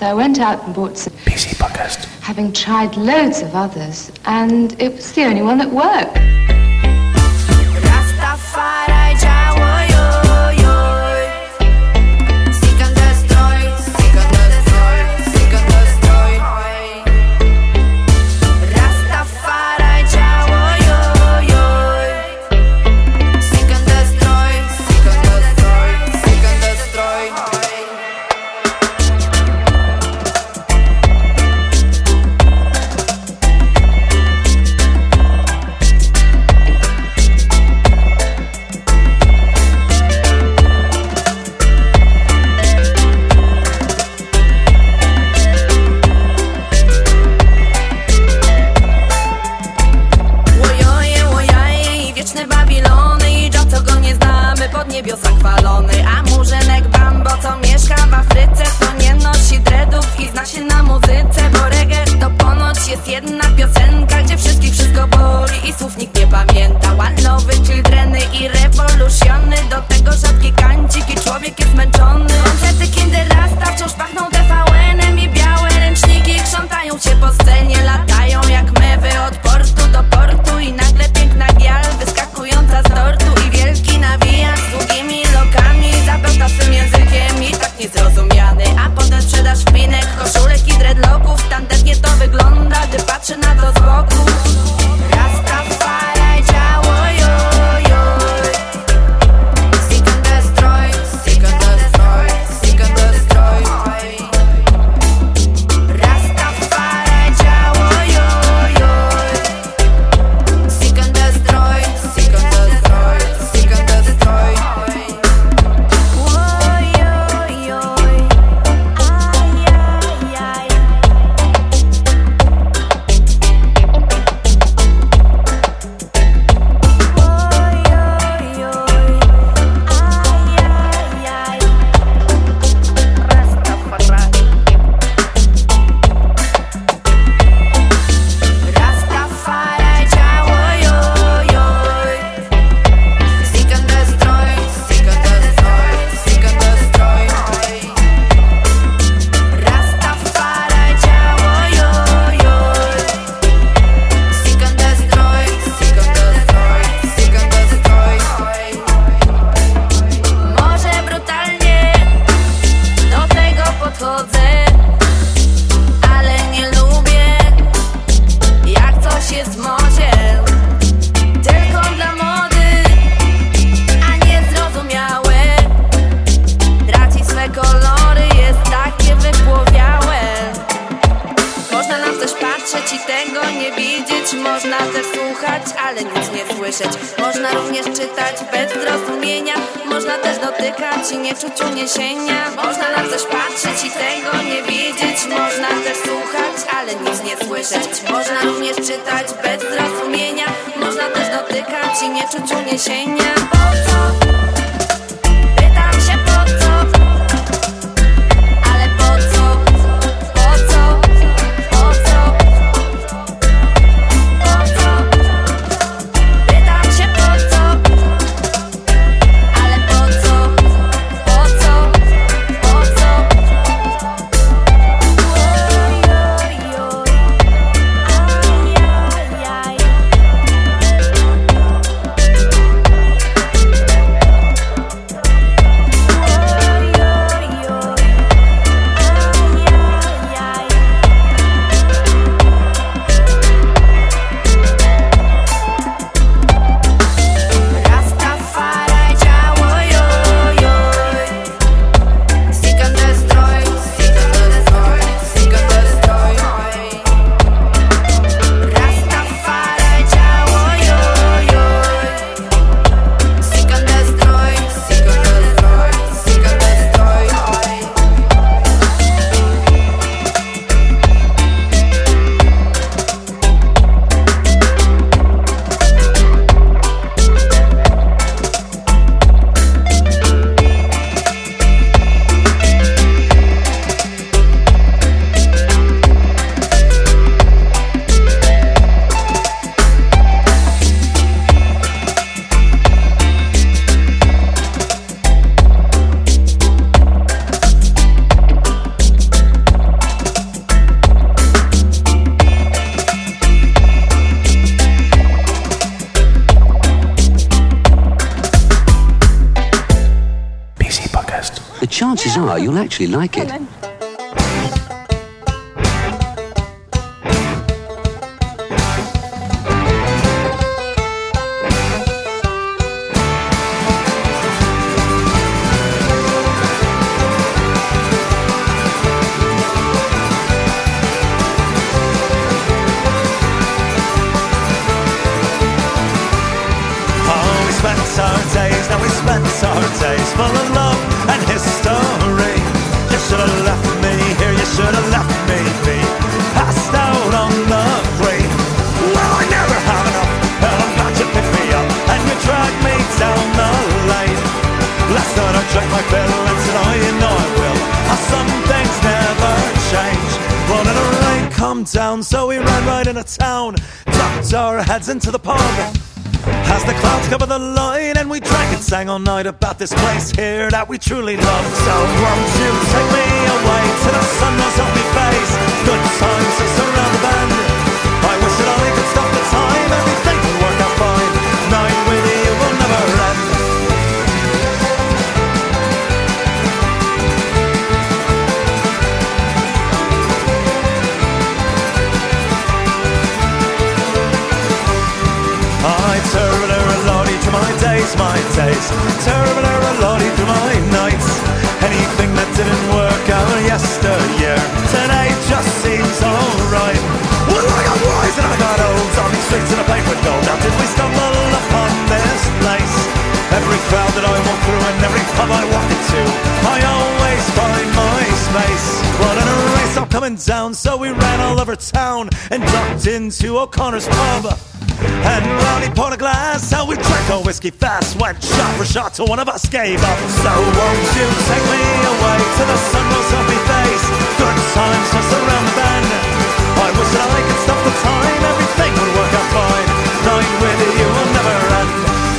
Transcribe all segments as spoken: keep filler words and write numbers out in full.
So I went out and bought some P C Podcast, having tried loads of others, and it was the only one that worked. Rastafari działo, joj, joj. Seek and destroy, seek and destroy, seek and destroy. Rastafari działo, joj, joj. Seek and destroy, seek and destroy, seek and destroy. Pod niebiosa chwalony, a murzynek Bambo, co mieszka w Afryce, to nie nosi dreadów i zna się na muzyce, bo reggae to ponoć jest jedna piosenka, gdzie wszystkich wszystko boli i słów nikt nie pamięta. One Love, Childreny i rewolucjony, do tego rzadki kancik i człowiek jest zmęczony. Koncerty Kinder Rasta wciąż pachną T V N-em i białe ręczniki krzątają się po scenie, latają jak mewy od portu do portu i nagle piękna gial wyskakująca z tortu i wielki nawijacz z długimi lokami zapełta swym językiem i tak niezrozumiany, a potem sprzedaż szpinek, koszulek i dreadlocków. Tandetnie to wygląda, gdy patrzę na to z boku. Rastafari działo, joj, joj. Seek and destroy, seek and destroy, seek and destroy. Rastafari działo, joj, joj. Seek and destroy, seek and destroy, seek and destroy. Oj, oj, oj. Aj, aj, aj. Oj, oj, oj. Aj, aj, aj. Rastafari. Rastafari działo, joj, joj. Seek and destroy, seek and destroy, seek and destroy. Rastafari działo, joj, joj. Seek and destroy, seek and destroy, seek and destroy. Może brutalnie do tego podchodzę, ale nie lubię, jak coś jest w modzie, tylko dla mody, a nie zrozumiałe. Traci swe kolory, jest takie wypłowiałe. Można na coś patrzeć i tego nie widzieć, można też słuchać, ale nic nie słyszeć. Można również czytać bez zrozumienia, można też dotykać i nie czuć uniesienia. Można na coś patrzeć i tego nie widzieć, można też słuchać, ale nic nie słyszeć. Można również czytać bez zrozumienia, można też dotykać i nie czuć uniesienia. Po co? Pytam się po co? Ale po co? Po co? Po co? Po co? Pytam się po co? Ale po co? Po co? Po co? Oj, oj, oj. Aj, aj, aj. chances are you'll actually like it. Down, so we ran right into town, ducked our heads into the pub as the clouds covered the line, and we drank and sang all night about this place here that we truly love. So won't you take me away to the sun rose off me face? Good times just around the bend. I wish that I could stop the time, everything would work out fine. Night with you will never end. My days, my days, terrible lolly through my nights. Anything that didn't work out yesteryear, today just seems alright. Well, I got wise and I got old on these streets in a paper gold. Now did we stumble upon this place? Every crowd that I walk through and every pub I walk into, I always find my space. Well, in a race I'm coming down, so we ran all over town and ducked into O'Connor's pub. And Brownie poured a glass, how we drank our whiskey fast, went shot for shot till one of us gave up. So won't you take me away to the sun rose off me face? Good times just around the bend. I wish that I could stop the time, everything would work out fine. Night with you will never end.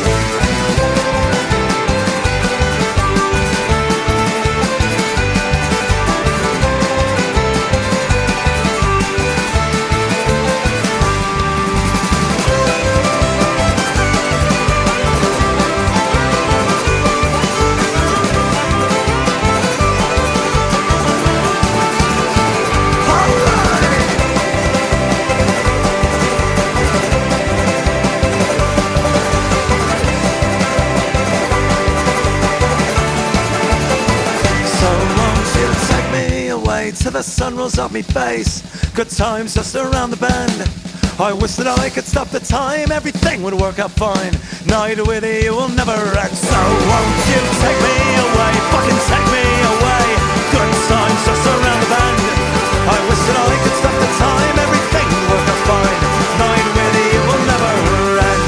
To the sun rose off me face. Good times just around the bend. I wish that I could stop the time, everything would work out fine. Night with you will never end. So won't you take me away, fucking take me away. Good times just around the bend. I wish that I could stop the time, everything would work out fine. Night with you will never end.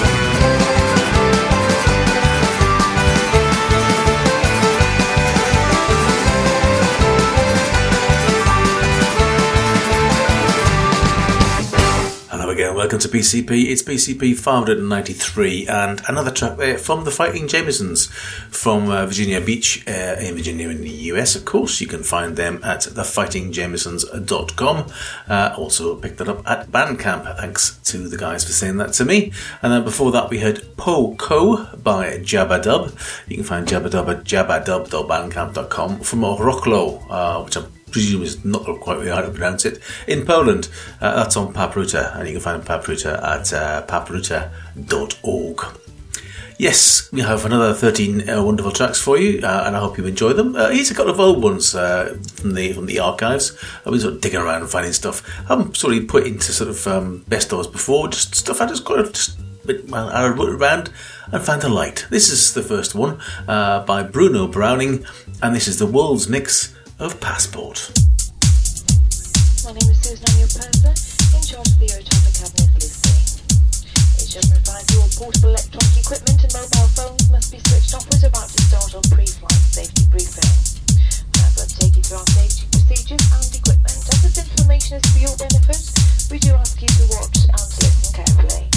Again, welcome to B C P. It's B C P five ninety-three, and another track there from the Fighting Jamesons from uh, Virginia Beach uh, in Virginia in the U S. Of course, you can find them at the fighting jamesons dot com. Uh, also picked that up at Bandcamp. Thanks to the guys for saying that to me. And then before that, we heard Po Co by Jabba Dub. You can find Jabba Dub at jabba dub dot bandcamp dot com from Rocklow, uh, which I'm presume is not quite really how to pronounce it, in Poland. Uh, that's on Papruta, and you can find Papruta at uh, papruta dot org. Yes, we have another thirteen uh, wonderful tracks for you, uh, and I hope you enjoy them. Uh, here's a couple of old ones uh, from the from the archives. I've been sort of digging around and finding stuff I haven't sort of put into sort of um, best ofs before, just stuff I just got to just well, I wrote around and found a light. This is the first one uh, by Bruno Browning, and this is the world's mix of Passport. My name is Susan, I'm your purser, in charge of the Eurotop Cabinet listing. It's just advised all portable electronic equipment and mobile phones must be switched off. We're about to start on pre-flight safety briefing. Now I'd like to take you through our safety procedures and equipment. As this information is for your benefit, we do ask you to watch and listen carefully.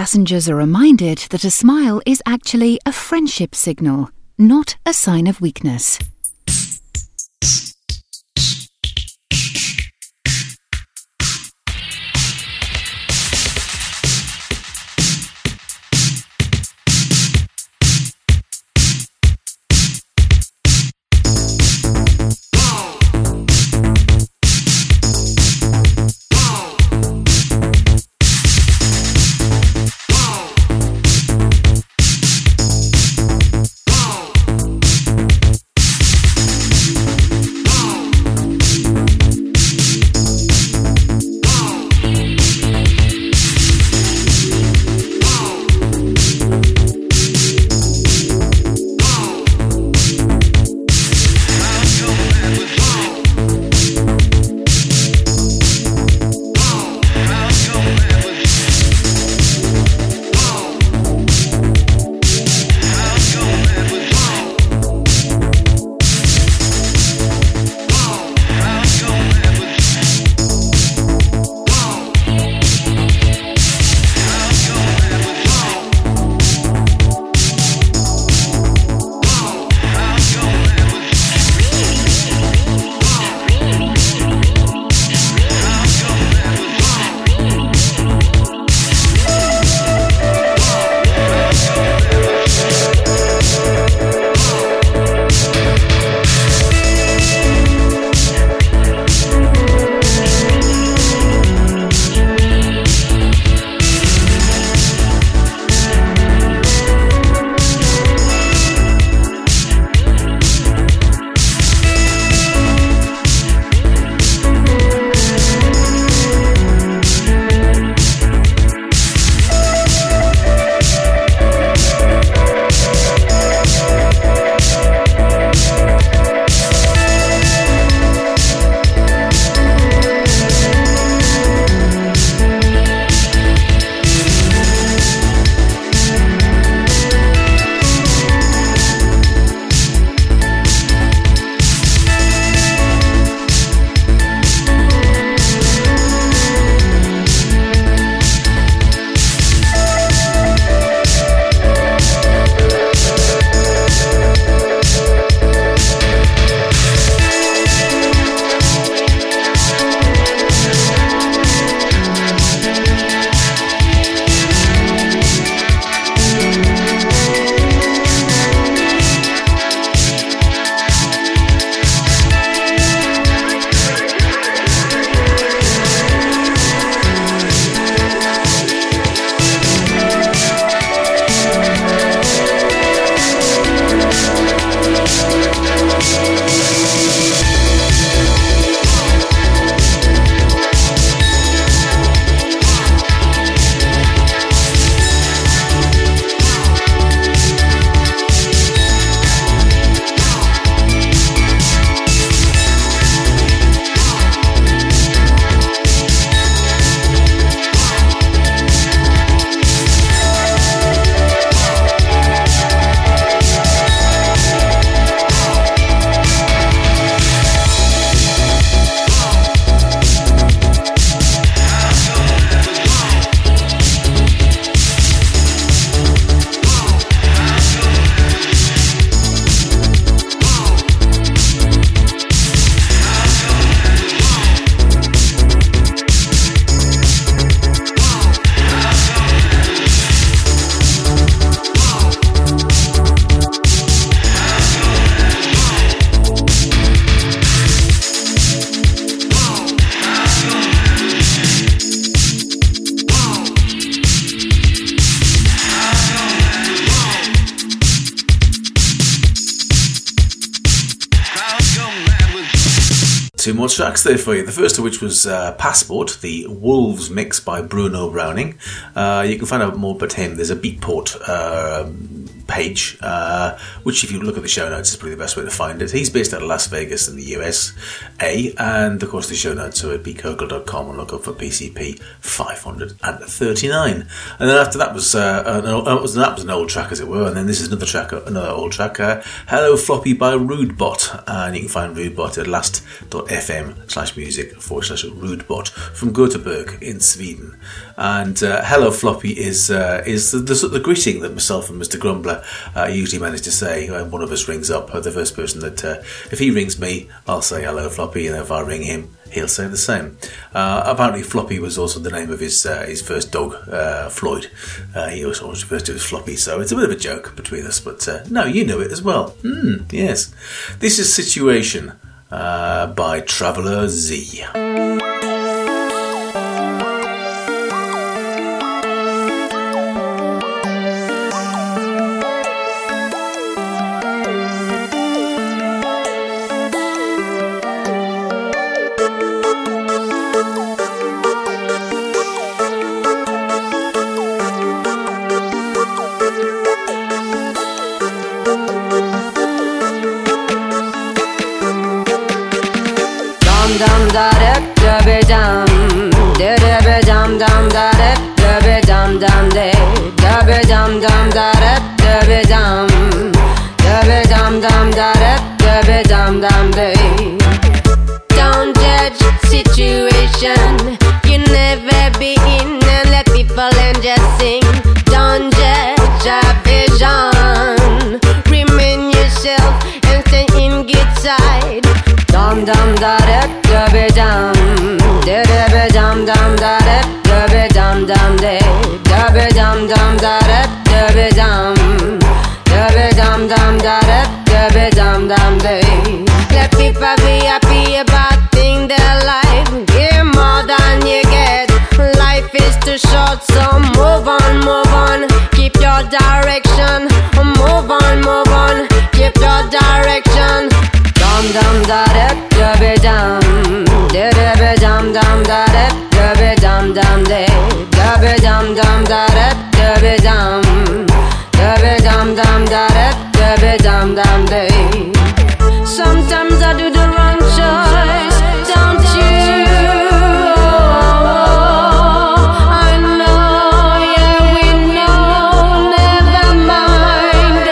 passengers are reminded that a smile is actually a friendship signal, not a sign of weakness. Two more tracks there for you. The first of which was uh, Passport, the Wolves mix by Bruno Browning. Uh, you can find out more about him. There's a Beatport uh, page, uh, which if you look at the show notes is probably the best way to find it. He's based out of Las Vegas in the U S A, and of course the show notes are at b cogle dot com and look up for P C P five thirty-nine. And then after that was, uh, an old, uh, was that was an old track, as it were, and then this is another track, another old track, uh, Hello Floppy by Rudebot, and you can find Rudebot at last.fm slash music forward slash Rudebot from Göteborg in Sweden. And uh, Hello Floppy is uh, is the, the, the greeting that myself and Mister Grumbler uh, usually manage to say when one of us rings up. Uh, the first person that, uh, if he rings me, I'll say Hello Floppy, and if I ring him, he'll say the same. Uh, apparently Floppy was also the name of his uh, his first dog, uh, Floyd. Uh, he was always referred to as Floppy, so it's a bit of a joke between us, but uh, no, you know it as well. Mm, yes. This is Situation uh, by Traveller Z. Don't judge situation you never be in, and let people and just sing. Don't judge a vision, remain yourself and stay in good side. Dum dum da da da be dum, da da be dum dum da da da be dum dum da da be dum dum da da da be dum da be dum dum da da da be dum dum da. Let people be happy about things their life. Give more than you get. Life is too short, so move on, move on. Keep your direction. Move on, move on. Keep your direction. Dum dum da da da be dum, da da be dum dum da da da be dum dum da da be dum dum da da da be dum da be dum dum da da da be dum dum da. Sometimes I do the wrong choice, don't you? I know, yeah, we know, never mind.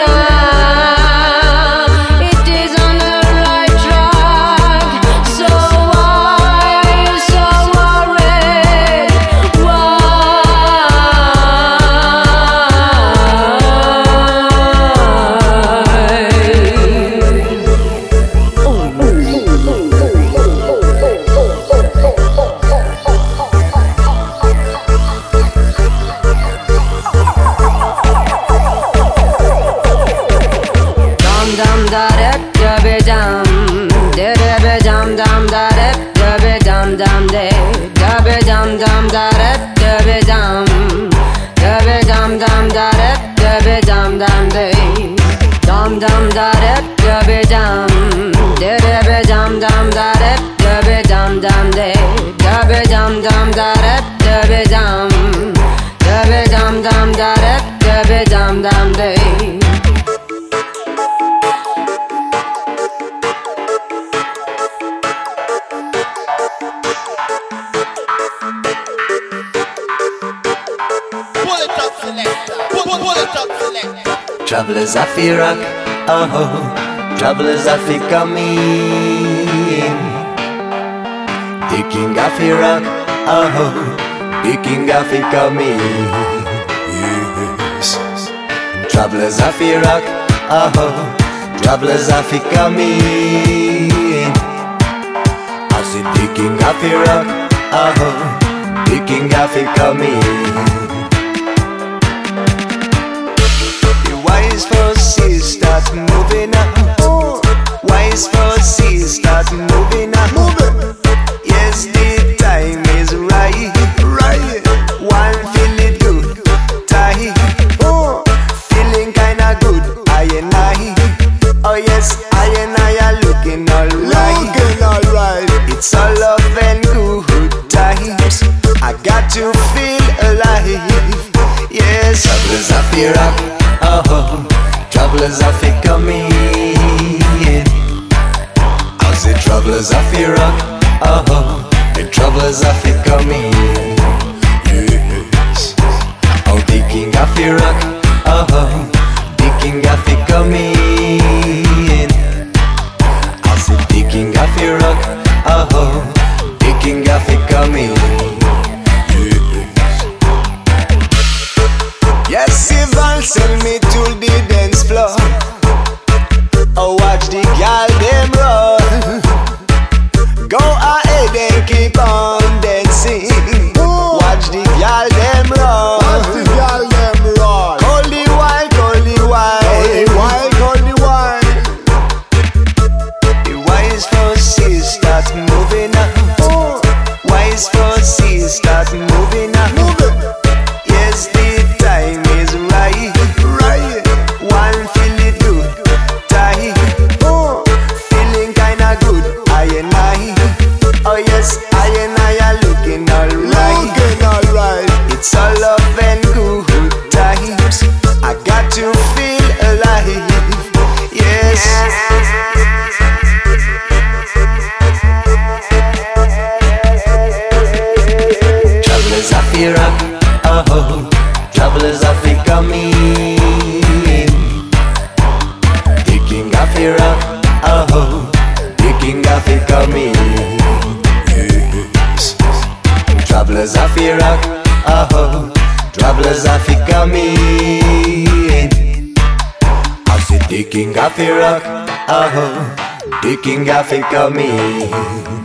uh, It is on the right track, so why are you so worried? Dum dum da da da be dum, da da be dum dum da da da be dum dum da da be dum dum da da da be dum da be dum dum da da da be dum dum da. Travelers I fear rock, oh, travelers I fear coming. The king I fear rock, oh, the king I fear coming. Yes. Travelers I fear rock, oh, travelers I fear coming. I see the king I fear rock, oh, the king I fear coming. Wise forces start moving out. Wise forces start moving out. Yes, the time is right. Right. One feeling good, tight. Feeling kinda good, I and I. Oh yes, I and I are looking alright. Looking alright. It's all love and good times. I got to feel alive. Yes, travelers I fear up. Oh, Travelers have to come in. As the travelers have to rock, oh, the travelers have to come in. Yes. Oh, the king have to rock, oh, the king have to come in. As the king have to rock, oh, the king have to come in. Yes, Ivan send me to the dance floor. Oh, watch the gal them run. Go ahead and keep on dancing. Watch the gal them run. Watch the gal them run. Call the wine, call the wine, wine, call the wine. The wise forces start moving up. Wise forces start moving up. Yes, the time is right, right. One feel it good, tight. Oh, feeling kinda good, I and I. Oh yes, I and I are looking alright. Looking alright. It's all love and good times. I got to feel alive. Yes. Travelers are fear up. Oh, travelers have to come in. The king have to rock, oh, the king have to come in. Yes. Travelers have to rock, oh, travelers have to come in. I said the king have to rock, oh, the king have to come in.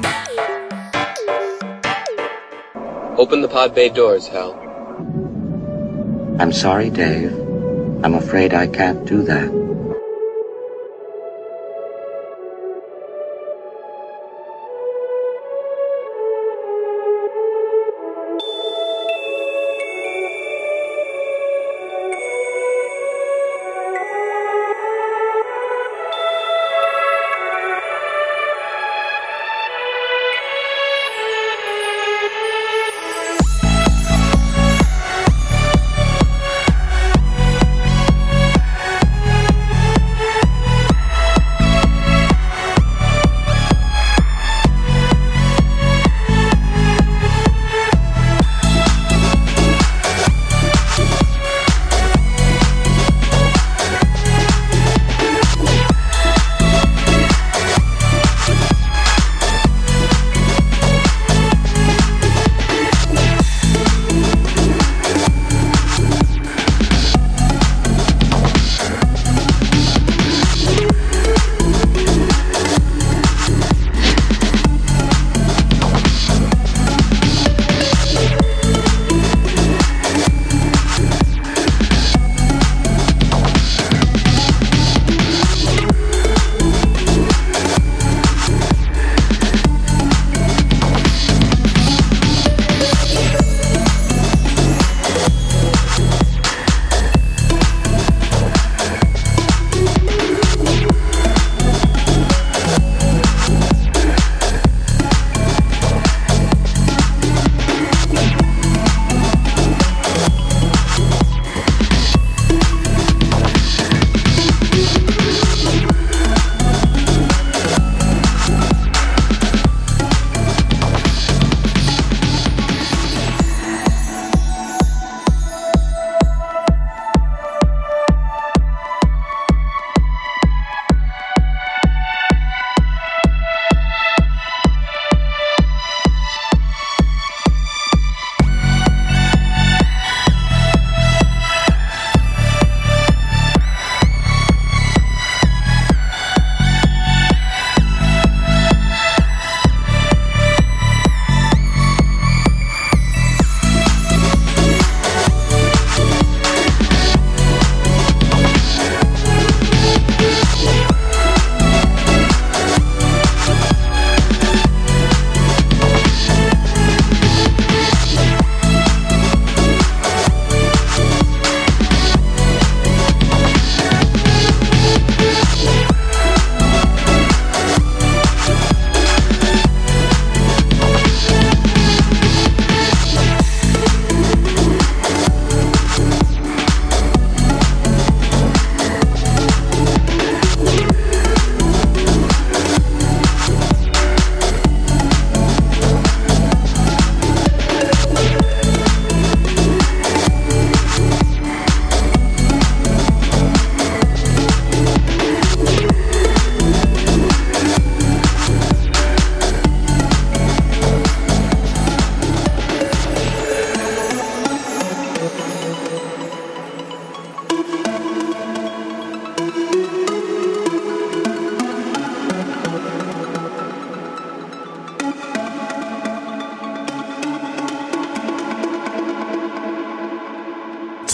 Open the pod bay doors, Hal. I'm sorry, Dave. I'm afraid I can't do that.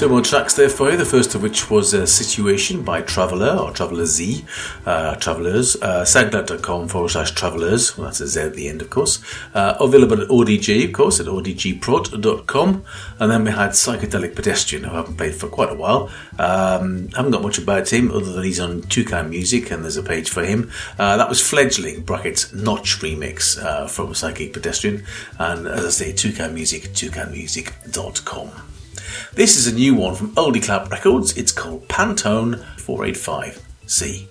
Two more tracks there for you, the first of which was uh, Situation by Traveller, or Traveller Z, uh, Travellers, uh, soundcloud.com forward slash Travellers, well, that's a Z at the end, of course, uh, available at O D G, of course, at o d g prod dot com, and then we had Psychedelic Pedestrian, who I haven't played for quite a while. Um, haven't got much about him, other than he's on Toucan Music, and there's a page for him. Uh, that was Fledgling, brackets, Notch remix, uh, from Psychic Pedestrian, and as I say, Toucan Music, toucan music dot com. This is a new one from Oldie Clap Records. It's called Pantone four eighty-five C.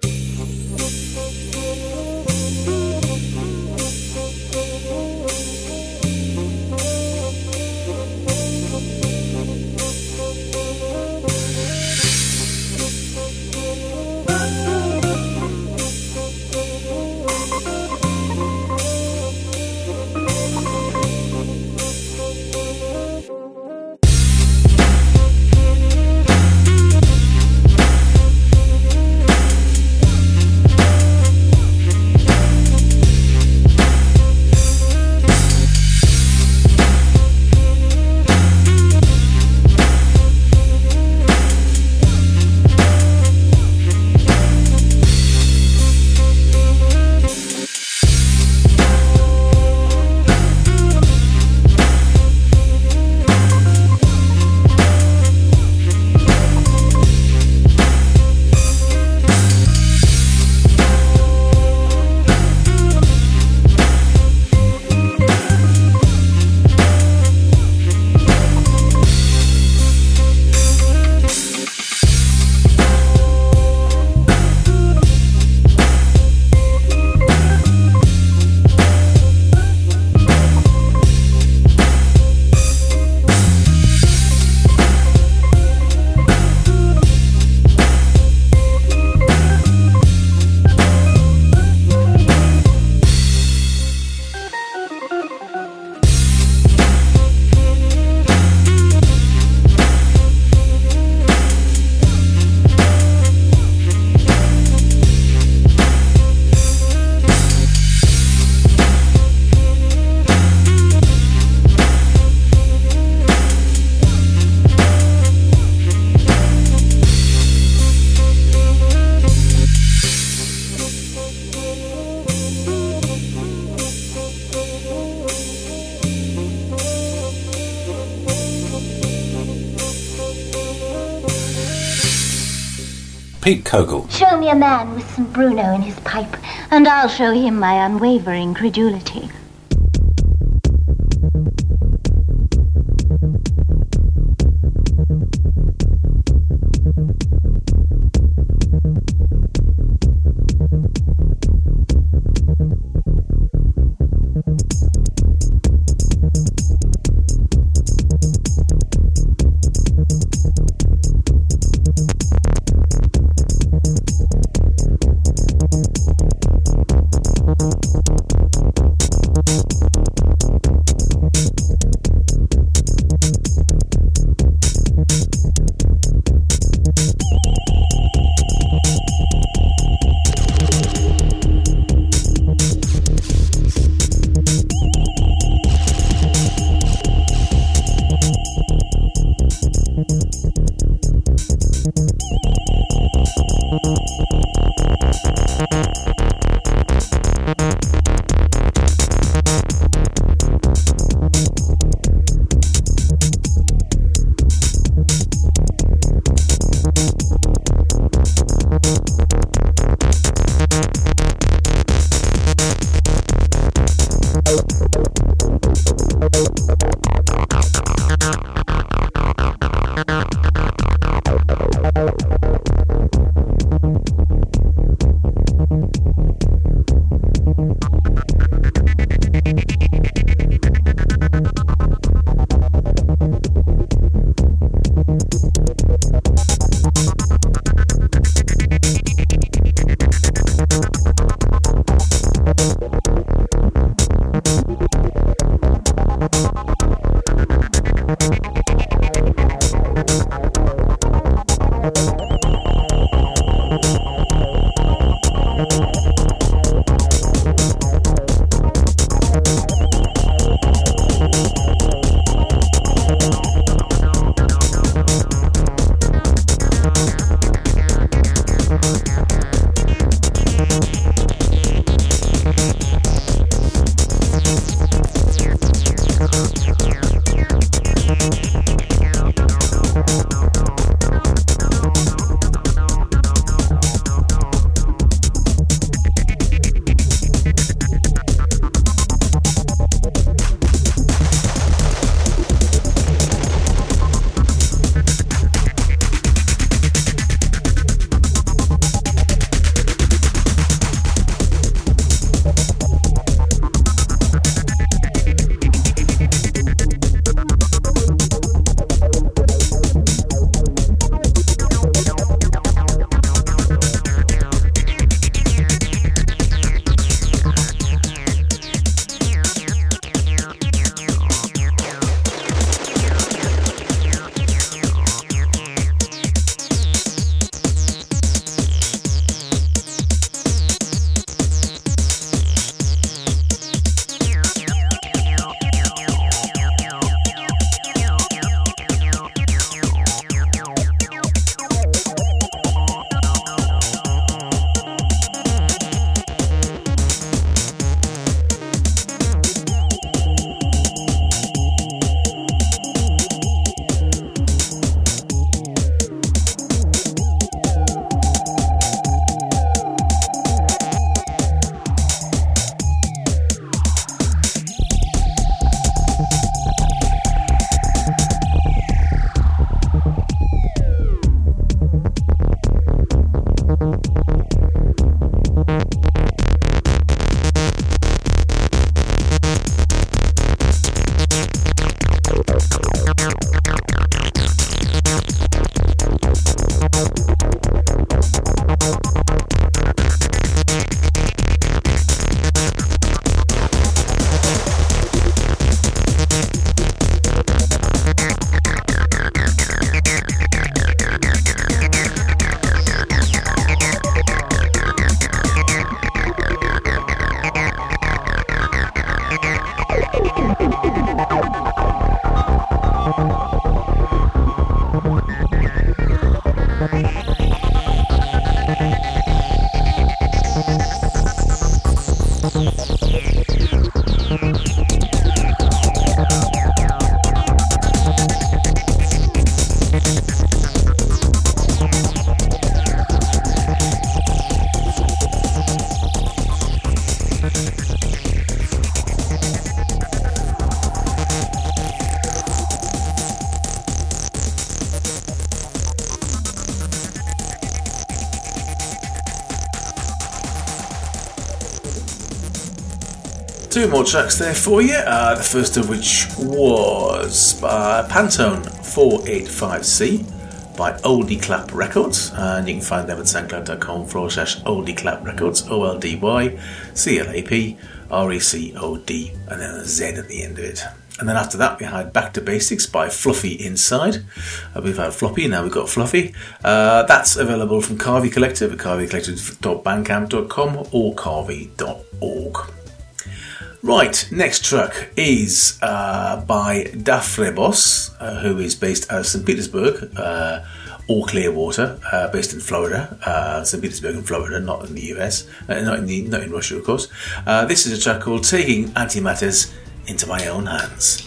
Pete Kogel. Show me a man with some Bruno in his pipe, and I'll show him my unwavering credulity. Two more tracks there for you. Uh, the first of which was uh, Pantone four eighty-five C by Oldie Clap Records, and you can find them at soundcloud.com forward slash Oldie Clap Records, O L D Y C L A P R E C O D, and then a Z at the end of it. And then after that we had Back to Basics by Fluffy Inside. Uh, we've had Floppy, now we've got Fluffy. Uh, that's available from Carvey Collective at carvey collective dot bandcamp dot com or carvey dot org. Right, next track is uh, by Dafrebos, uh, who is based out of Saint Petersburg uh, or Clearwater, uh, based in Florida, uh, Saint Petersburg in Florida, not in the U S, uh, not in the, not in Russia, of course. Uh, this is a track called Taking Antimatters Into My Own Hands.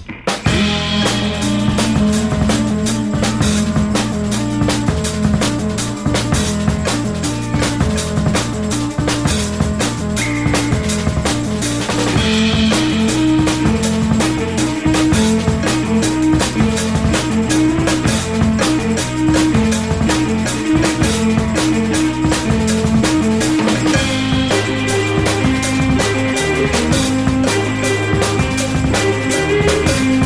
Thank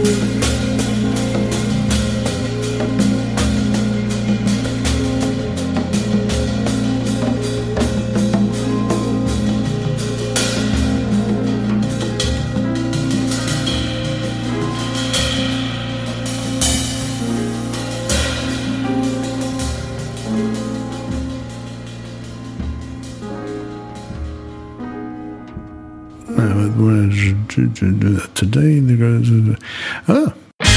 Today, the girls. Ah.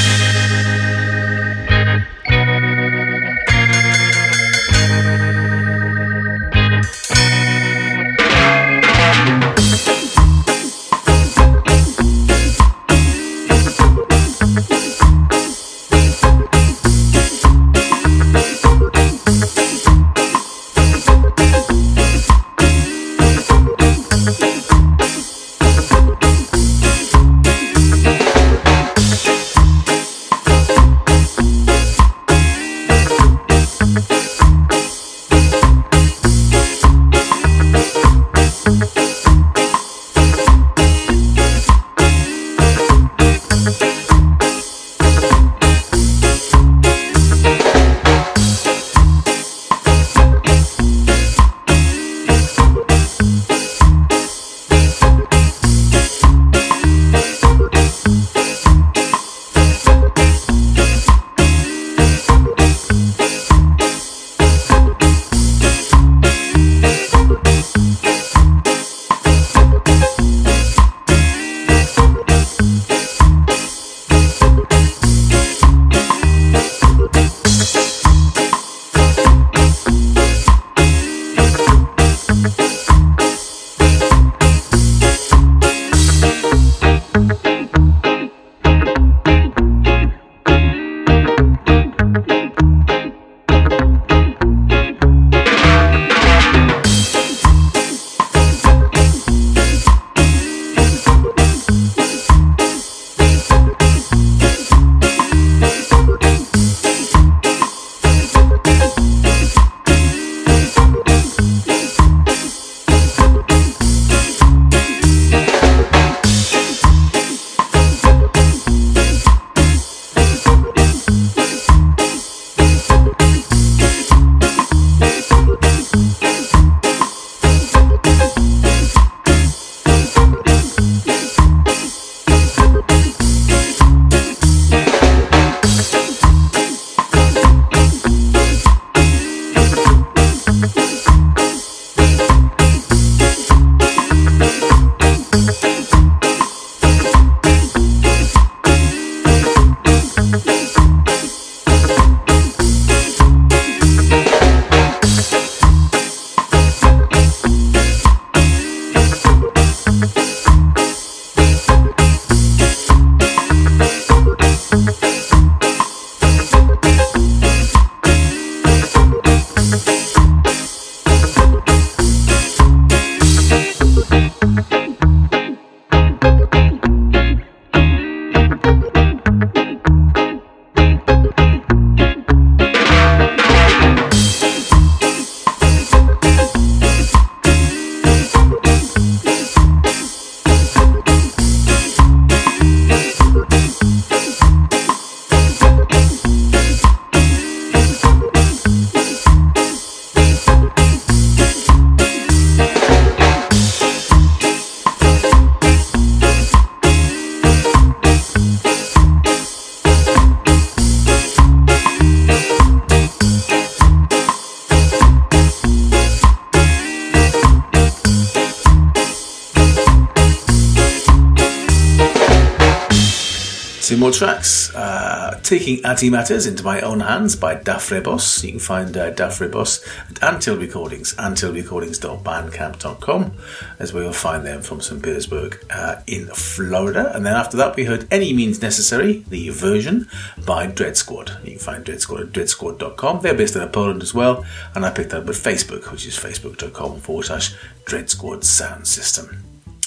Two more tracks. Uh, Taking Antimatters Into My Own Hands by Dafrebos. You can find uh, Dafrebos at Antil Recordings, antil recordings dot bandcamp dot com, as where you'll find them from Saint Petersburg uh, in Florida. And then after that, we heard Any Means Necessary, the version by Dread Squad. You can find Dread Squad at dread squad dot com. They're based in Poland as well, and I picked that up at Facebook, which is facebook dot com forward slash Dread Squad Sound System.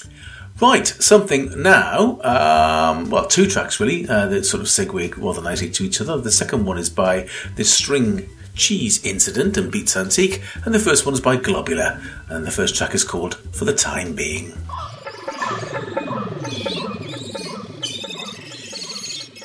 Right, something now, um, well, two tracks really, uh, that sort of segue rather nicely to each other. The second one is by the String Cheese Incident and Beats Antique, and the first one is by Globular, and the first track is called For the Time Being.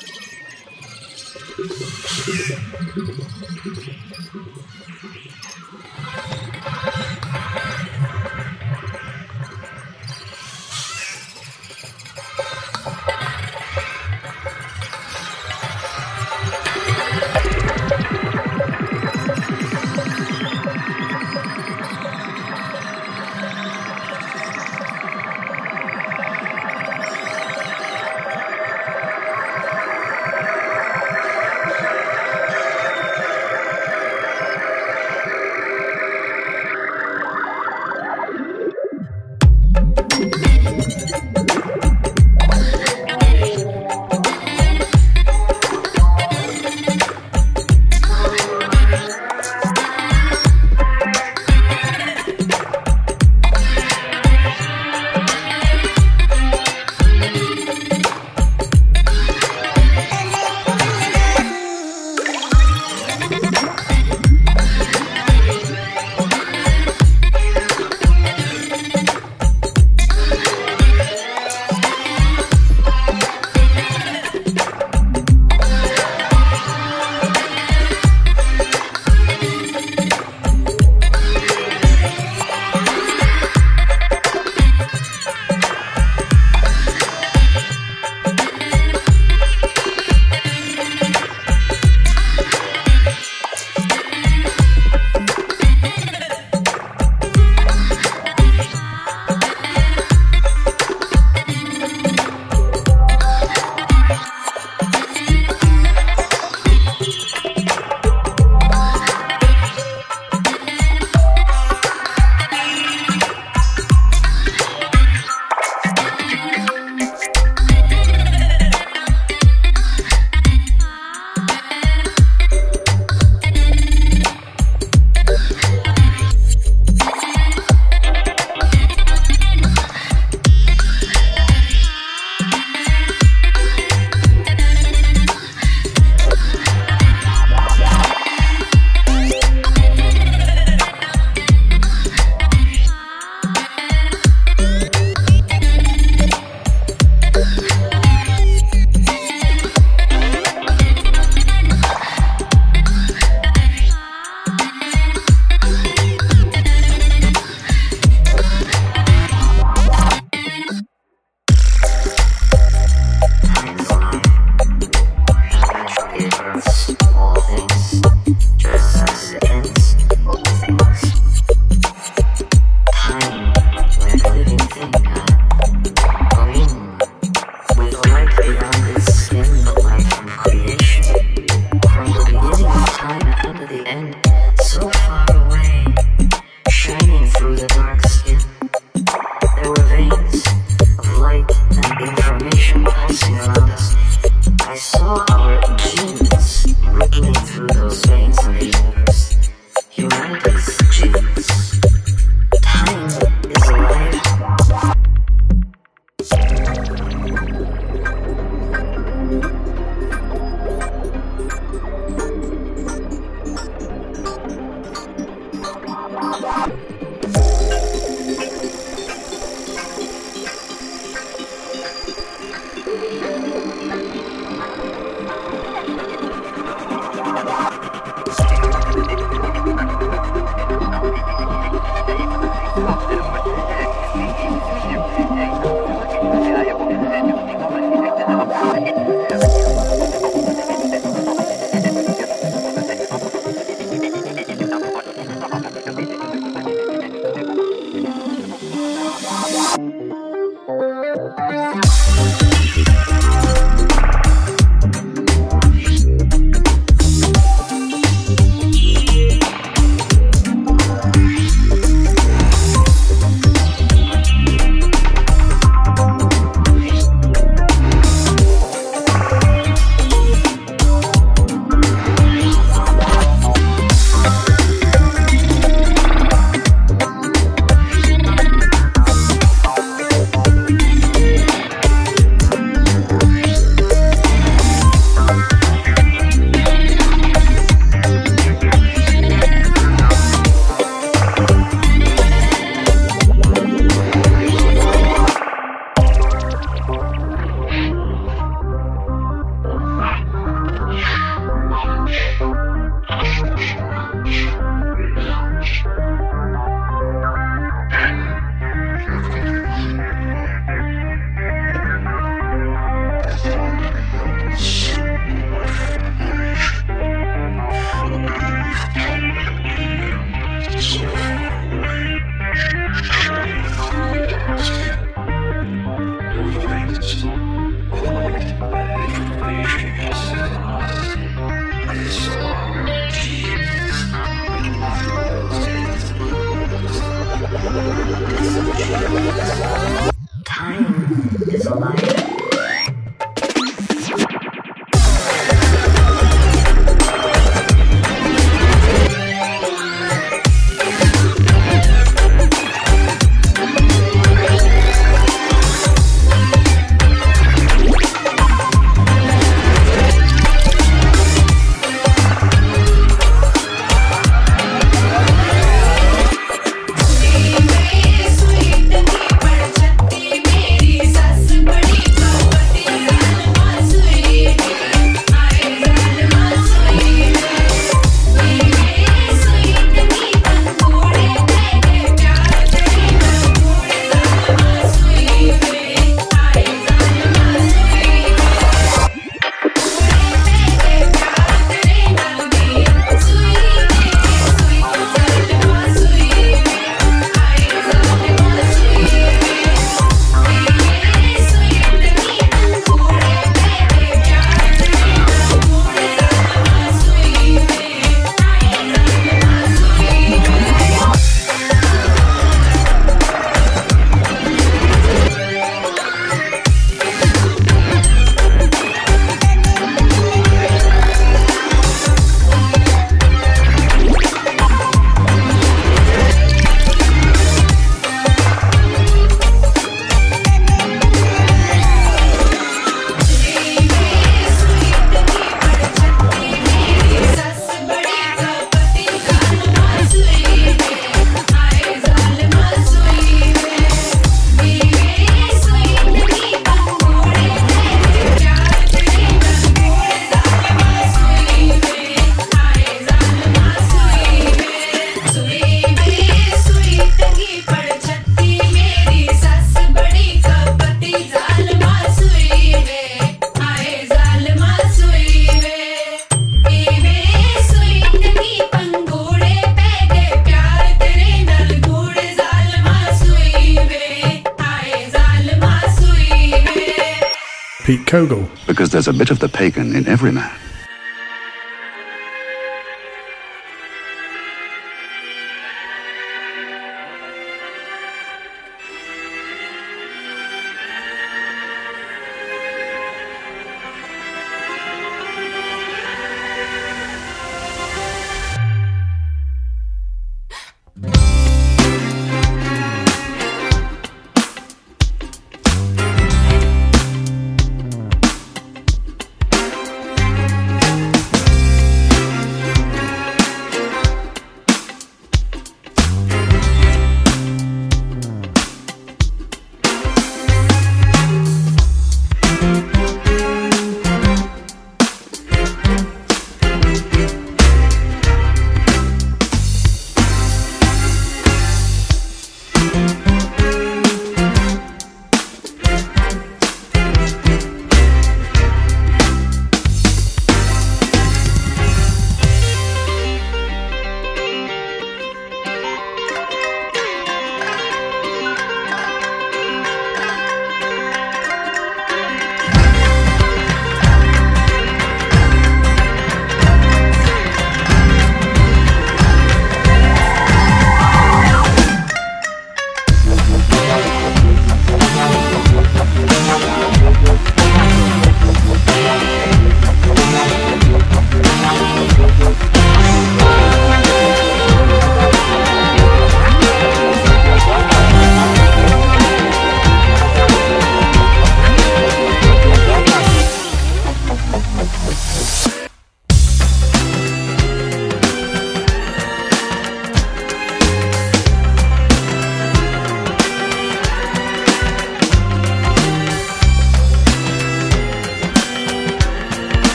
Kogel. Because there's a bit of the pagan in every man.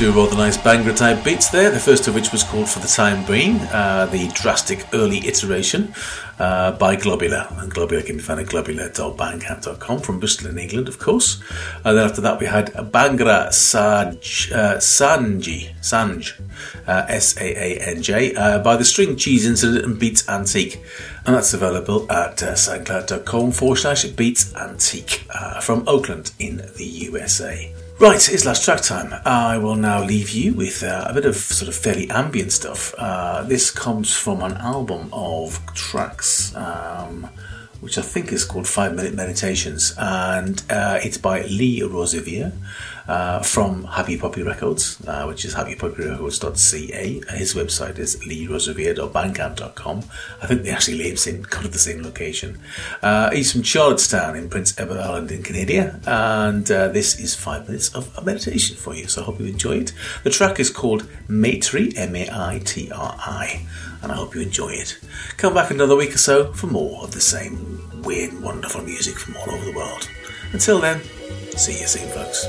two rather nice Bangra type beats there, the first of which was called For the Time Being, uh, the drastic early iteration uh, by Globular. And Globular can be found at globular dot bandcamp dot com from Bristol in England, of course. And then after that we had Bangra Saj, uh, Sanji, Sanj, uh, S A A N J, uh, by the String Cheese Incident and Beats Antique. And that's available at uh, soundcloud.com forward slash Beats Antique uh, from Oakland in the U S A. Right, it's last track time. I will now leave you with uh, a bit of sort of fairly ambient stuff. Uh, this comes from an album of tracks, um, which I think is called Five Minute Meditations, and uh, it's by Lee Rosevere uh, from Happy Puppy Records, uh, which is happy puppy records dot c a. His website is lee rosevere dot bandcamp dot com. I think they actually live in kind of the same location. Uh, he's from Charlottetown in Prince Edward Island in Canada, and uh, this is five minutes of a meditation for you, so I hope you enjoy it. The track is called Maitri, M A I T R I, and I hope you enjoy it. Come back another week or so for more of the same weird, wonderful music from all over the world. Until then, see you soon, folks.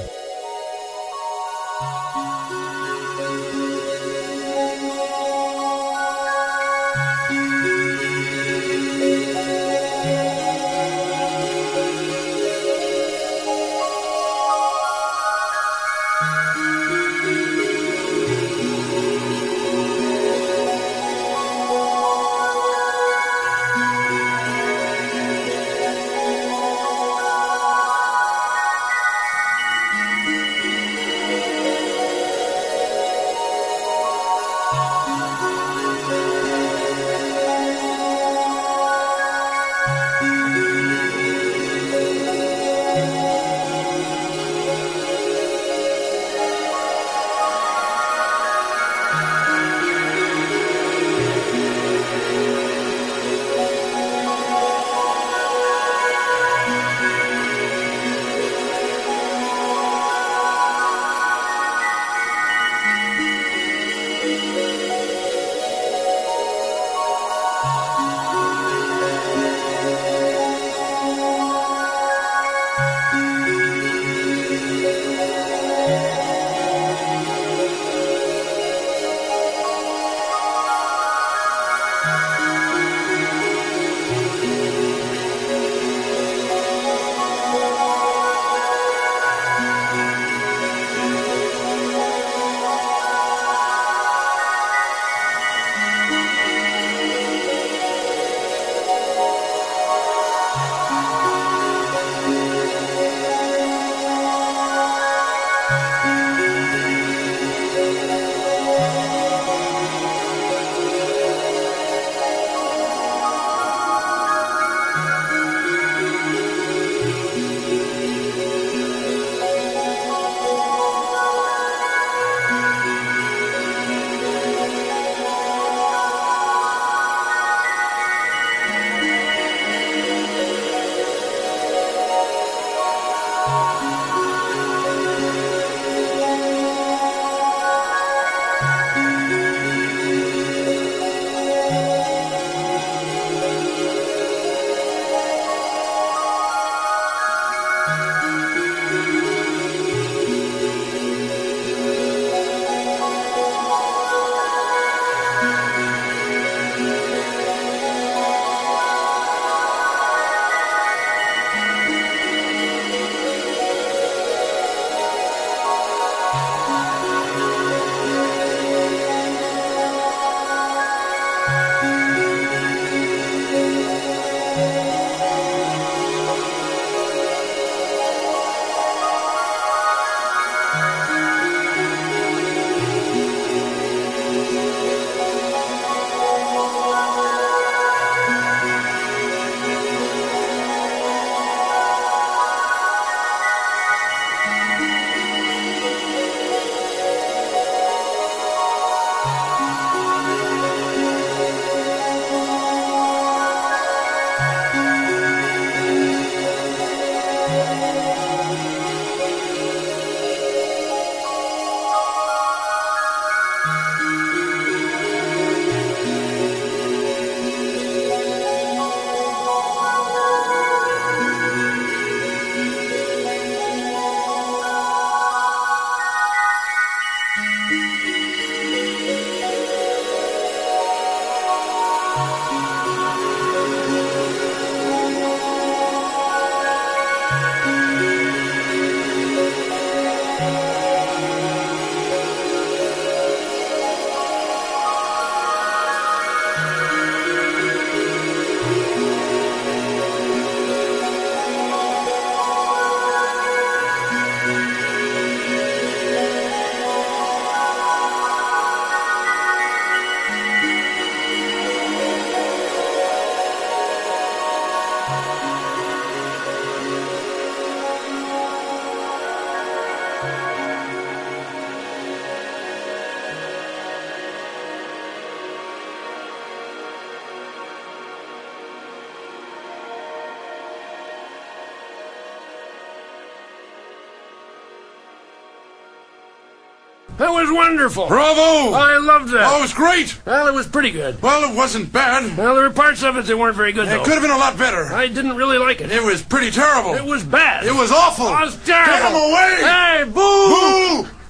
That was wonderful. Bravo! I loved that. Oh, it was great. Well, it was pretty good. Well, it wasn't bad. Well, there were parts of it that weren't very good, though. It could have been a lot better. I didn't really like it. It was pretty terrible. It was bad. It was awful. It was terrible. Get him away! Hey, boo! Boo!